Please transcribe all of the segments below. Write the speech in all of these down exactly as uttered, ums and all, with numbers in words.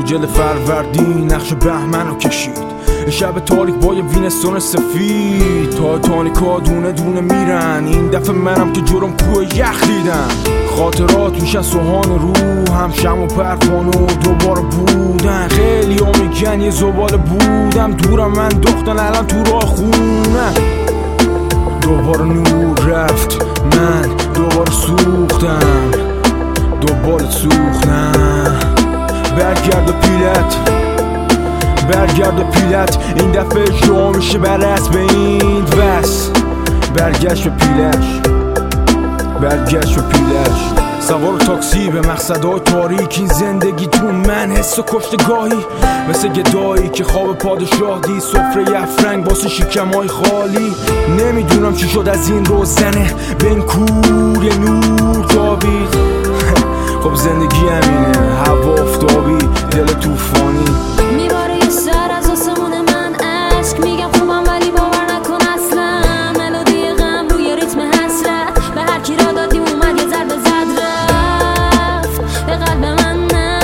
جل فروردین نقش بهمن رو کشید، شب تاریک با یه وینستون سفید، تایتانیکا دونه دونه میرن، این دفعه منم که جرم کوه یخ دیدم. خاطرات میشن سوهان رو، هم شم و پروانه و دوباره بودن، خیلی ها میگن یه زباله بودم، دورم من دختن الان تو راه خونم. دوباره نور رفت، من دوباره سوختم، دوباره سوختم. برگرد و پیلت، برگرد و پیلت، این دفعه شو میشه برس به این بس. برگشت و پیلش، برگشت و پیلش. سوار تاکسی به مقصدهای تاریک، این زندگیتون من حس و کشتگاهی، مثل گدایی که خواب پادشاه دید، سفره افرنگ باسه شکمای خالی. نمیدونم چی شد از این روزنه، به این کور یه نور تابید. خب زندگی همینه، هوا افتابی، دل توفانی. میباره یه سر از آسمون من عشق، میگم خوبم ولی باور نکن اصلا. ملودی غم روی ریتم حسرت، به هر کی را دادیم اومد یه ضربه زد رفت به قلب من. نه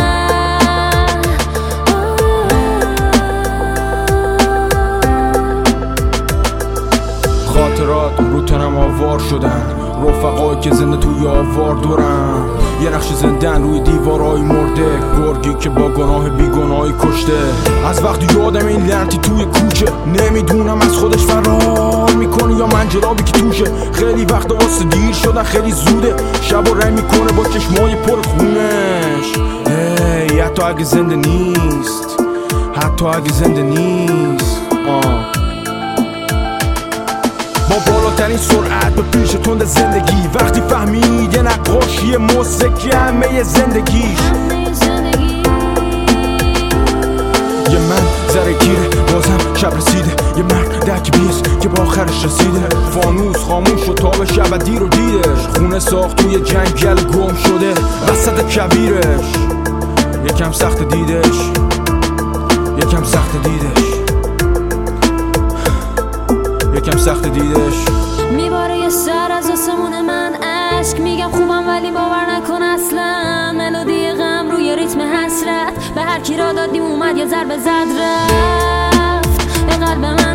خاطرات رو تنم آوار شدن، رفقایی که زنده توی آوار دورم، یه نقش زندن روی دیوارای مرده، گرگی که با گناه بیگناهی کشته. از وقتی یادم این لرتی توی کوچه، نمیدونم از خودش فرار میکنه یا من جرابی که توشه. خیلی وقت واسه دیر شدن، خیلی زوده، شب و رنگ میکنه با چشمای پر خونش. هی حتی اگه زنده نیست، حتی اگه زنده نیست آه. با بالاترین سرعت به پیش تند زندگی، وقتی فهمید یه نقاشی موسیقی همه زندگیش. یه من ذره گیره، بازم شب رسیده، یه مرد درک بیست که با آخرش رسیده. فانوس خاموش شد تا به شب دیر و دیدش، خونه ساخت توی جنگل گم شده وسط کویرش. یکم سخت دیدش، یکم سخت دیدش، یکم سخت دیدش. میباره یه سر از آسمون من عشق، میگم خوبم ولی باور نکن اصلا. ملودی غم روی ریتم حسرت، به هر کی را دادیم اومد یه ضربه زد رفت به قلب من.